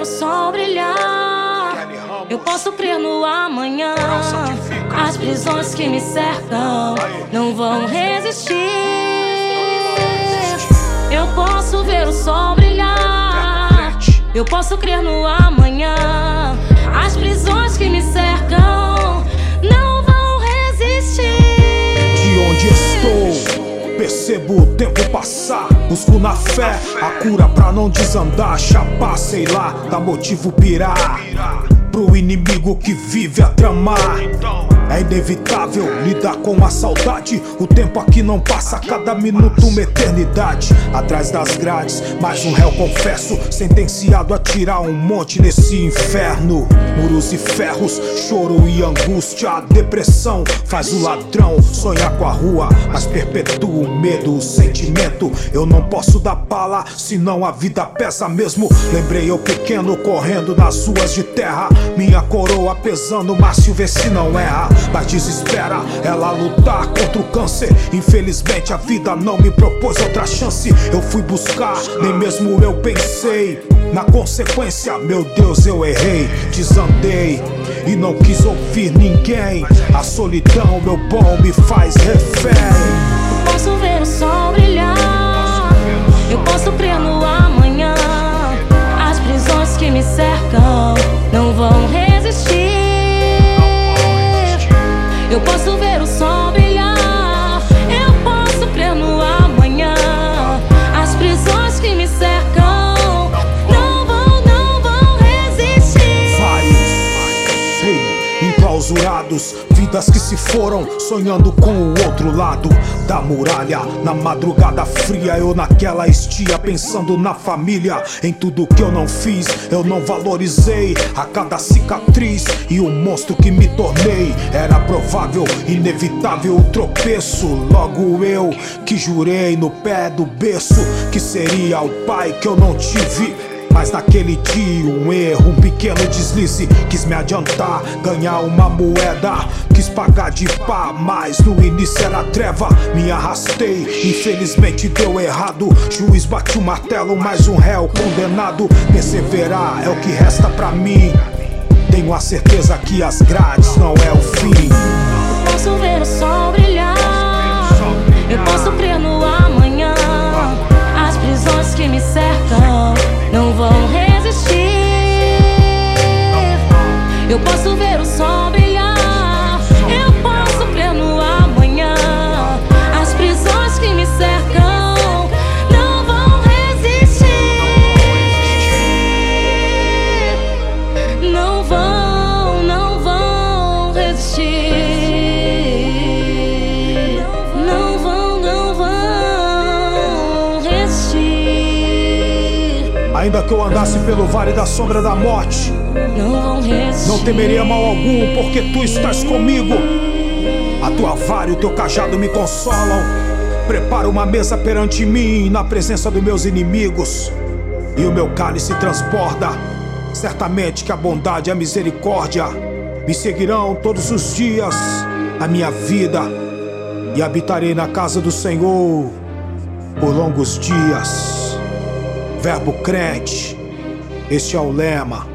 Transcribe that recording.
o sol brilhar, eu posso crer no amanhã. As prisões que me cercam não vão resistir. Eu posso ver o sol brilhar, eu posso crer no amanhã. As prisões que me cercam não vão resistir. De onde estou, percebo o tempo passar. Busco na fé a cura pra não desandar. Chapar, sei lá, dá motivo pirar pro inimigo que vive a tramar. É inevitável lidar com a saudade. O tempo aqui não passa, cada minuto uma eternidade. Atrás das grades, mais um réu confesso, sentenciado a tirar um monte nesse inferno. Muros e ferros, choro e angústia. A depressão faz o ladrão sonhar com a rua, mas perpetua o medo, o sentimento. Eu não posso dar bala, senão a vida pesa mesmo. Lembrei eu pequeno correndo nas ruas de terra, minha coroa pesando, Márcio vê se não erra. Mas desespera ela lutar contra o câncer. Infelizmente a vida não me propôs outra chance. Eu fui buscar, nem mesmo eu pensei na consequência. Meu Deus, eu errei, desandei e não quis ouvir ninguém. A solidão, meu bom, me faz refém. Eu posso ver o sol brilhar, eu posso crer no amanhã. As prisões que me cercam não vão resistir. Eu posso ver o sol brilhar, eu posso crer no amanhã. As prisões que me cercam não vão resistir. Vários, enclausurados, vidas que se foram, sonhando com o outro lado da muralha. Na madrugada fria, eu naquela estia, pensando na família, em tudo que eu não fiz, eu não valorizei. A cada cicatriz e o monstro que me tornei. Era provável, inevitável o tropeço. Logo eu que jurei no pé do berço que seria o pai que eu não tive. Mas naquele dia um erro, um pequeno deslize. Quis me adiantar, ganhar uma moeda, quis pagar de pá, mas no início era treva. Me arrastei, infelizmente deu errado. Juiz bate o martelo, mais um réu condenado. Perseverar é o que resta pra mim. Tenho a certeza que as grades não é o fim. Eu posso ver o sol brilhar, eu posso crer no amanhã. As prisões que me cercam não vão resistir. Eu posso ver o sol brilhar, eu posso crer no amanhã. As prisões que me cercam não vão resistir. Não vão resistir. Não vão resistir. Ainda que eu andasse pelo vale da sombra da morte, Não vão resistir. não temeria mal algum, porque tu estás comigo. A tua vara e o teu cajado me consolam. Prepara uma mesa perante mim, na presença dos meus inimigos, e o meu cálice transborda. Certamente que a bondade e a misericórdia me seguirão todos os dias da minha vida, e habitarei na casa do Senhor por longos dias. Verbo crente, este é o lema.